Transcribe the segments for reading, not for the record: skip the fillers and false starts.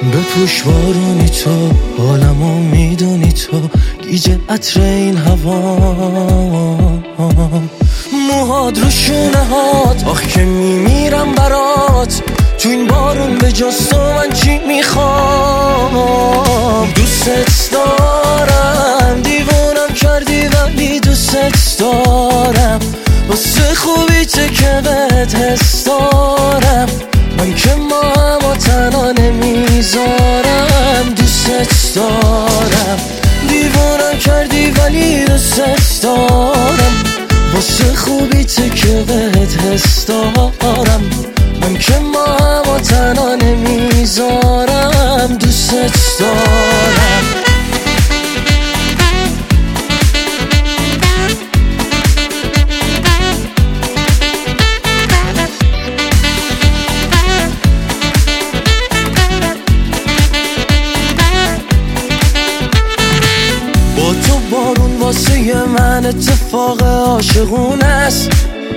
بپوش بارونی تو، حالمو میدونی تو، گیج عطر این هوا، موهات رو شونه هات، آخ که میمیرم برات، تو این بارون به جز تو من چی میخوام. دوست دارم، دیوونم کردی ولی دوست دارم، واسه خوبی چه که بهت حس دارم، من که ماهمو تنها نمیذارم. دوست دارم، دیوونم کردی ولی دوست دارم، واسه خوبی چه که بهت حس دارم، من که ماهمو تنها نمیذارم. دوست دارم. با تو بارون واسه من اتفاق عاشقونه است،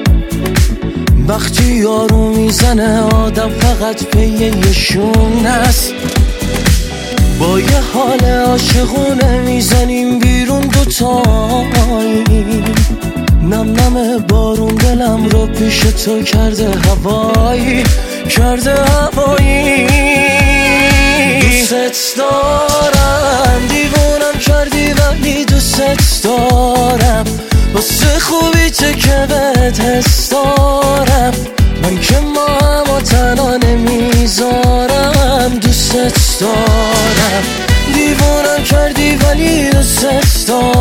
وقتی یارو میزنه آدم فقط پی یه شونه است. با یه حال عاشقونه میزنیم بیرون دوتایی، نم نم بارون دلم رو پیش تو کرده هوایی، کرده هوایی. دوست دارم، دیوونم کردی ولی دوست دارم، واسه خوبی چه که بهت حس دارم، من که ماهمو تنها نمیذارم. دوست دارم، دیوونم کردی ولی دوست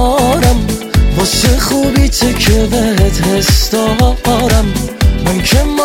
دارم، واسه خوبی چه که بهت حس دارم، من که